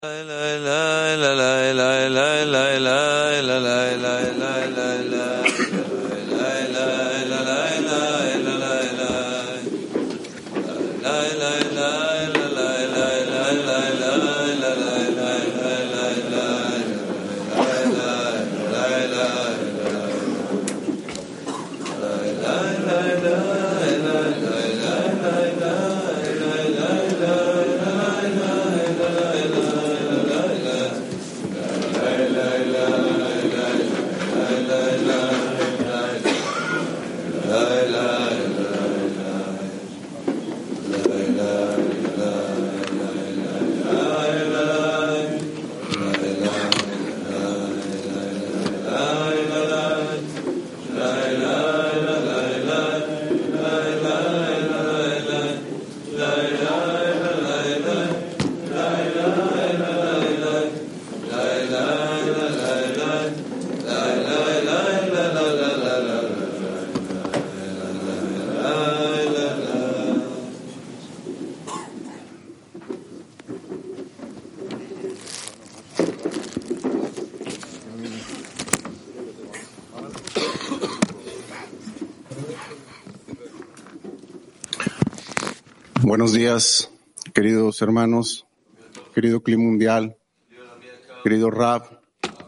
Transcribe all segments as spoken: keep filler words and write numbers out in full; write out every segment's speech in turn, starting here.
Buenos días, queridos hermanos, querido Cli Mundial, querido Rab.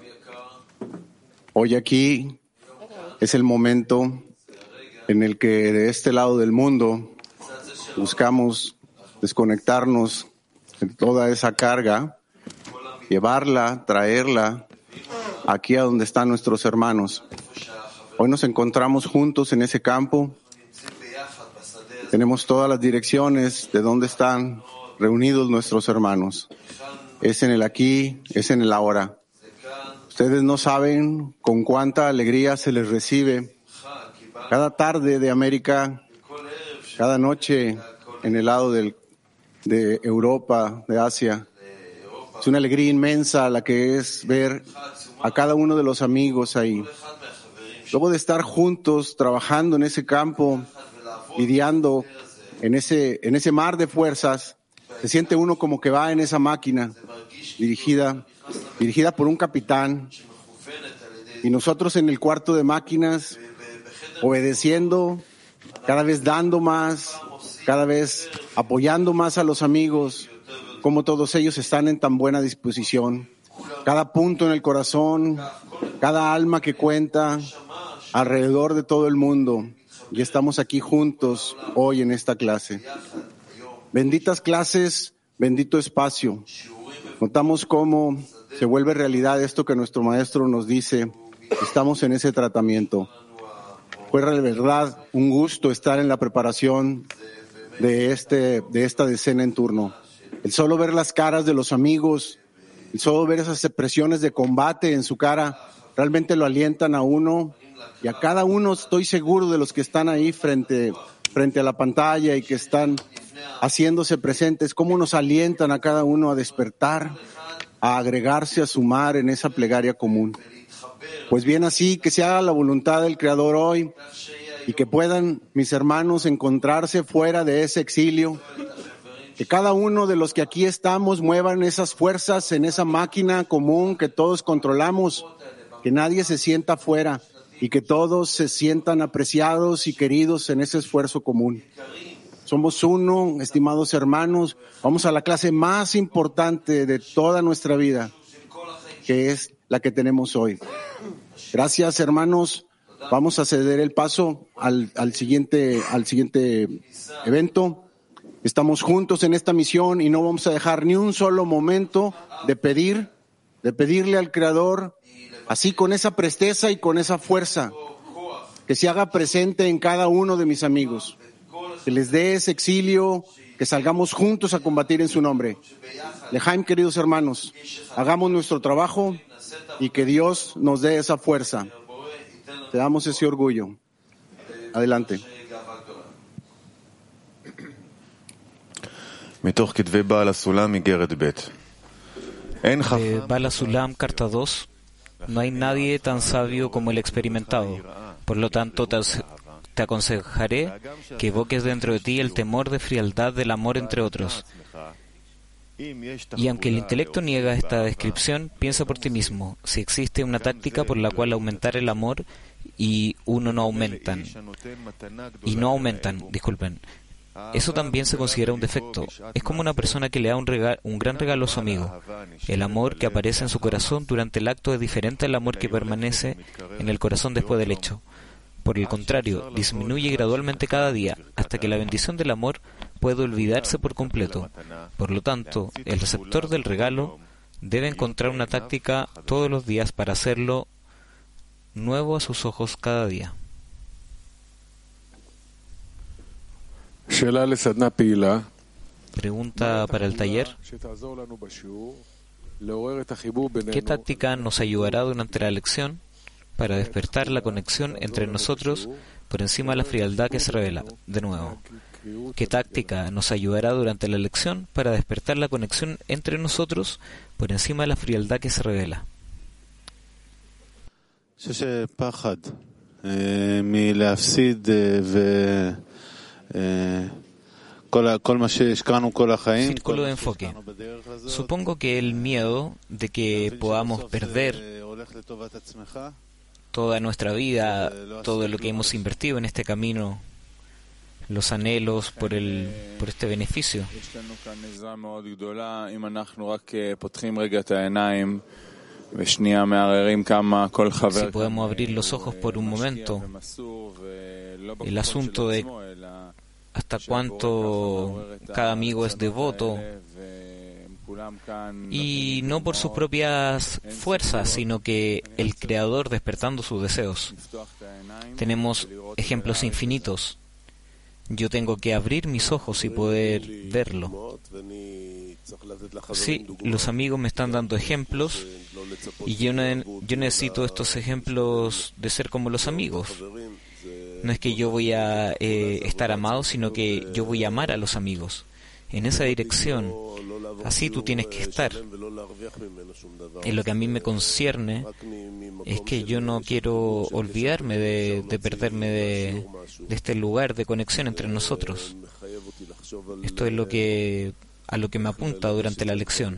Hoy aquí es el momento en el que de este lado del mundo buscamos desconectarnos de toda esa carga, llevarla, traerla aquí a donde están nuestros hermanos. Hoy nos encontramos juntos en ese campo. Tenemos todas las direcciones de dónde están reunidos nuestros hermanos. Es en el aquí, es en el ahora. Ustedes no saben con cuánta alegría se les recibe cada tarde de América, cada noche en el lado del, de Europa, de Asia. Es una alegría inmensa la que es ver a cada uno de los amigos ahí. Luego de estar juntos, trabajando en ese campo, lidiando en ese, en ese mar de fuerzas, se siente uno como que va en esa máquina dirigida, dirigida por un capitán, y nosotros en el cuarto de máquinas, obedeciendo, cada vez dando más, cada vez apoyando más a los amigos, como todos ellos están en tan buena disposición. Cada punto en el corazón, cada alma que cuenta alrededor de todo el mundo. Y estamos aquí juntos hoy en esta clase. Benditas clases, bendito espacio. Notamos cómo se vuelve realidad esto que nuestro maestro nos dice. Estamos en ese tratamiento. Fue de verdad un gusto estar en la preparación de, este, de esta decena en turno. El solo ver las caras de los amigos, el solo ver esas expresiones de combate en su cara, realmente lo alientan a uno. Y a cada uno estoy seguro de los que están ahí frente, frente a la pantalla y que están haciéndose presentes, cómo nos alientan a cada uno a despertar, a agregarse, a sumar en esa plegaria común. Pues bien así, que se haga la voluntad del Creador hoy y que puedan mis hermanos encontrarse fuera de ese exilio, que cada uno de los que aquí estamos muevan esas fuerzas en esa máquina común que todos controlamos, que nadie se sienta fuera, y que todos se sientan apreciados y queridos en ese esfuerzo común. Somos uno, estimados hermanos. Vamos a la clase más importante de toda nuestra vida, que es la que tenemos hoy. Gracias, hermanos. Vamos a ceder el paso al, al siguiente, al siguiente evento. Estamos juntos en esta misión y no vamos a dejar ni un solo momento de pedir, de pedirle al Creador, así con esa presteza y con esa fuerza, que se haga presente en cada uno de mis amigos, que les dé ese exilio, que salgamos juntos a combatir en su nombre. Lejaim, queridos hermanos, hagamos nuestro trabajo y que Dios nos dé esa fuerza. Te damos ese orgullo. Adelante. De Bala Sulam, carta dos. No hay nadie tan sabio como el experimentado. Por lo tanto, te, te aconsejaré que evoques dentro de ti el temor de frialdad del amor entre otros Y aunque el intelecto niega esta descripción, piensa por ti mismo, si existe una táctica por la cual aumentar el amor y uno no aumentan, y no aumentan, disculpen, eso también se considera un defecto. Es como una persona que le da un, regalo, un gran regalo a su amigo. El amor que aparece en su corazón durante el acto es diferente al amor que permanece en el corazón después del hecho. Por el contrario, disminuye gradualmente cada día, hasta que la bendición del amor puede olvidarse por completo. Por lo tanto, el receptor del regalo debe encontrar una táctica todos los días para hacerlo nuevo a sus ojos cada día. Pregunta para el taller: ¿qué táctica nos ayudará durante la lección para despertar la conexión entre nosotros por encima de la frialdad que se revela? De nuevo, ¿qué táctica nos ayudará durante la lección para despertar la conexión entre nosotros por encima de la frialdad que se revela? Círculo de enfoque. Supongo que el miedo de que podamos perder toda nuestra vida, todo lo que hemos invertido en este camino, los anhelos por el por este beneficio. Si podemos abrir los ojos por un momento, el asunto de hasta cuánto cada amigo es devoto, y no por sus propias fuerzas, sino que el Creador despertando sus deseos. Tenemos ejemplos infinitos. Yo tengo que abrir mis ojos y poder verlo. Sí, los amigos me están dando ejemplos y yo, ne- yo necesito estos ejemplos de ser como los amigos. No es que yo voy a eh, estar amado, sino que yo voy a amar a los amigos. En esa dirección, así tú tienes que estar. En lo que a mí me concierne es que yo no quiero olvidarme de, de perderme de, de este lugar de conexión entre nosotros. Esto es lo que a lo que me apunta durante la lección.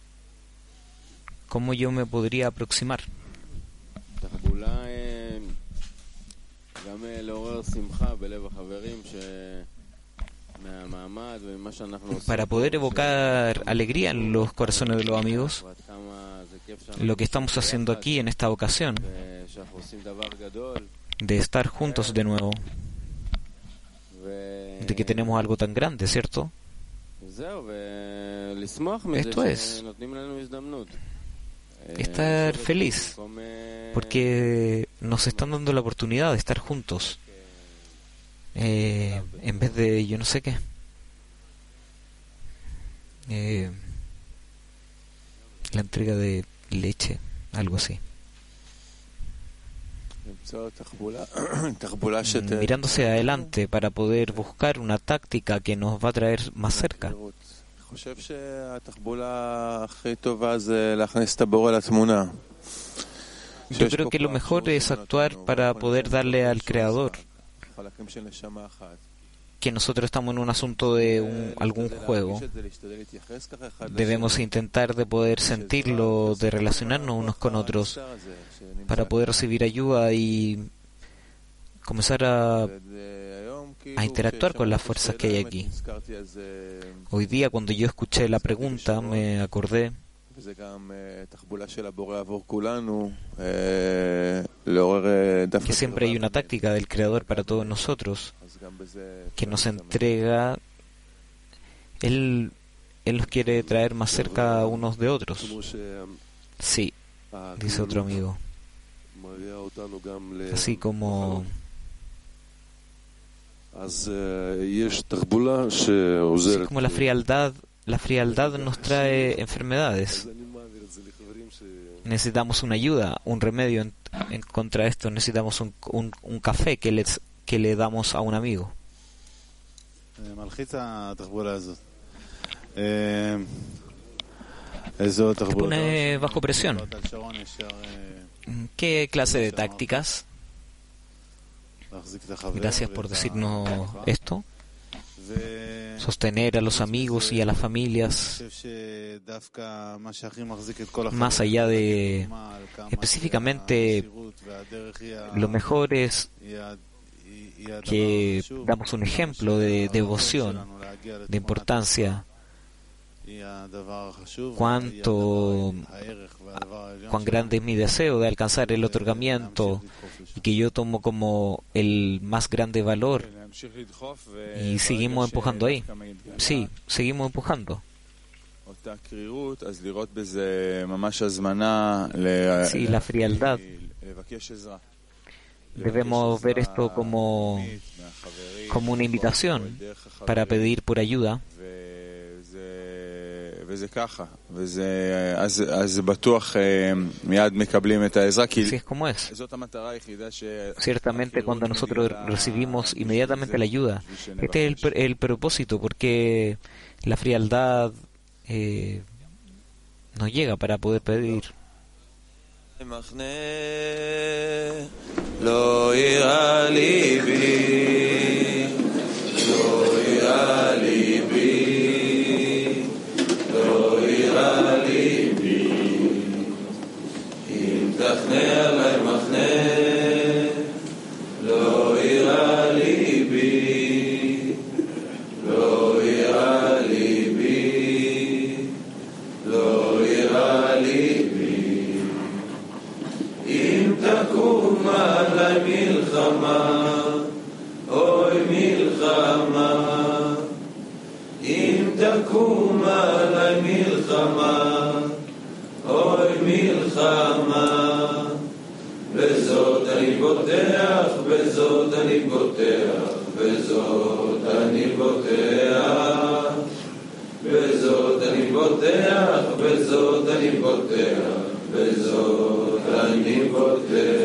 ¿Cómo yo me podría aproximar? Para poder evocar alegría en los corazones de los amigos, lo que estamos haciendo aquí en esta ocasión, de estar juntos de nuevo, de que tenemos algo tan grande, ¿cierto? Esto es estar feliz, porque nos están dando la oportunidad de estar juntos, eh, en vez de yo no sé qué. Eh, la entrega de leche, algo así. Mirándose adelante para poder buscar una táctica que nos va a traer más cerca. Yo creo que lo mejor es actuar para poder darle al Creador que nosotros estamos en un asunto de un, algún juego. Debemos intentar de poder sentirlo, de relacionarnos unos con otros para poder recibir ayuda y comenzar a, a interactuar con las fuerzas que hay aquí. Hoy día, cuando yo escuché la pregunta, me acordé que siempre hay una táctica del Creador para todos nosotros, que nos entrega. Él, él nos quiere traer más cerca unos de otros. Sí, dice otro amigo. Así como así como la frialdad, la frialdad nos trae enfermedades. Necesitamos una ayuda, un remedio en, en contra de esto. Necesitamos un, un, un café que les que le damos a un amigo. Te pone bajo presión. ¿Qué clase de tácticas? Gracias por decirnos esto. sostener a los amigos y a las familias, más allá de específicamente, lo mejor es que damos un ejemplo de devoción, de importancia, cuánto, cuán grande es mi deseo de alcanzar el otorgamiento y que yo tomo como el más grande valor, y seguimos empujando ahí. Sí, seguimos empujando. Sí, la frialdad. Debemos ver esto como, como una invitación para pedir por ayuda. Así es como es. Ciertamente, cuando nosotros recibimos inmediatamente la ayuda, este es el, el propósito, porque la frialdad eh, nos llega para poder pedir. לא יראה ליבי, לא יראה ליבי, לא יראה ליבי, אם תחנה עלי מחנה, לא יראה ליבי, לא יראה ליבי, לא יראה ליבי, אם תקום עלי מלחמה, אוי מלחמה, אם תקום עלי מלחמה, אוי מלחמה, בזאת אני בוטח, בזאת אני בוטח, בזאת אני בוטח, בזאת אני בוטח, בזאת אני בוטח, בזאת אני בוטח.